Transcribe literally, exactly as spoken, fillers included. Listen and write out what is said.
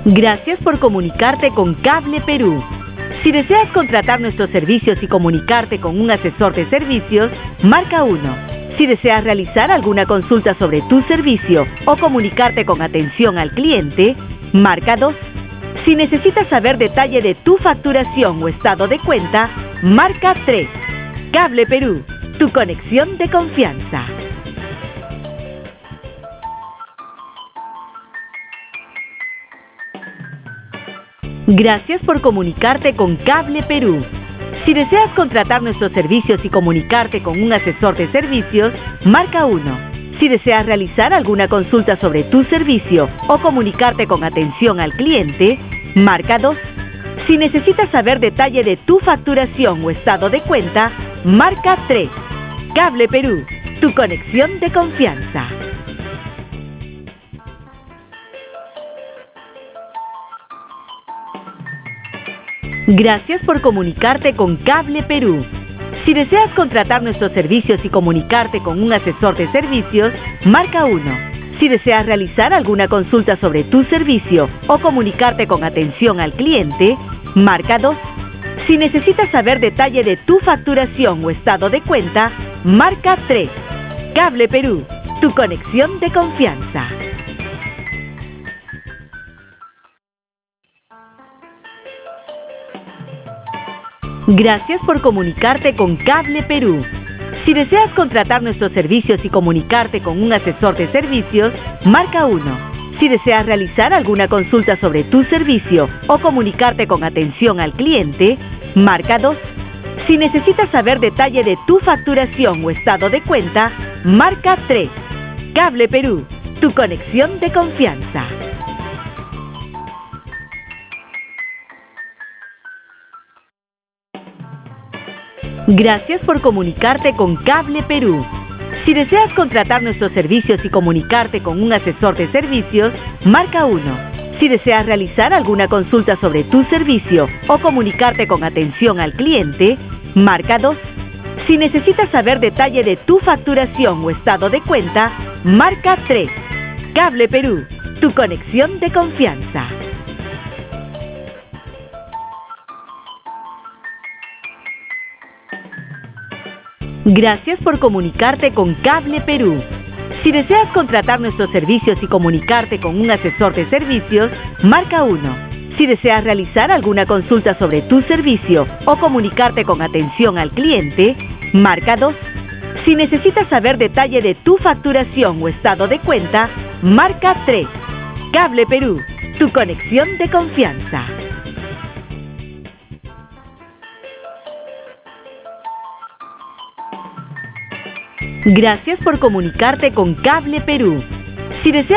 Gracias por comunicarte con Cable Perú. Si deseas contratar nuestros servicios y comunicarte con un asesor de servicios, marca uno. Si deseas realizar alguna consulta sobre tu servicio o comunicarte con atención al cliente, marca dos. Si necesitas saber detalle de tu facturación o estado de cuenta, marca tres. Cable Perú, tu conexión de confianza. Gracias por comunicarte con Cable Perú. Si deseas contratar nuestros servicios y comunicarte con un asesor de servicios, marca uno. Si deseas realizar alguna consulta sobre tu servicio o comunicarte con atención al cliente, marca dos. Si necesitas saber detalle de tu facturación o estado de cuenta, marca tres. Cable Perú, tu conexión de confianza. Gracias por comunicarte con Cable Perú. Si deseas contratar nuestros servicios y comunicarte con un asesor de servicios, marca uno. Si deseas realizar alguna consulta sobre tu servicio o comunicarte con atención al cliente, marca dos. Si necesitas saber detalle de tu facturación o estado de cuenta, marca tres. Cable Perú, tu conexión de confianza. Gracias por comunicarte con Cable Perú. Si deseas contratar nuestros servicios y comunicarte con un asesor de servicios, marca uno. Si deseas realizar alguna consulta sobre tu servicio o comunicarte con atención al cliente, marca dos. Si necesitas saber detalle de tu facturación o estado de cuenta, marca tres. Cable Perú, tu conexión de confianza. Gracias por comunicarte con Cable Perú. Si deseas contratar nuestros servicios y comunicarte con un asesor de servicios, marca uno. Si deseas realizar alguna consulta sobre tu servicio o comunicarte con atención al cliente, marca dos. Si necesitas saber detalle de tu facturación o estado de cuenta, marca tres. Cable Perú, tu conexión de confianza. Gracias por comunicarte con Cable Perú. Si deseas contratar nuestros servicios y comunicarte con un asesor de servicios, marca uno. Si deseas realizar alguna consulta sobre tu servicio o comunicarte con atención al cliente, marca dos. Si necesitas saber detalle de tu facturación o estado de cuenta, marca tres. Cable Perú, tu conexión de confianza. Gracias por comunicarte con Cable Perú. Si deseas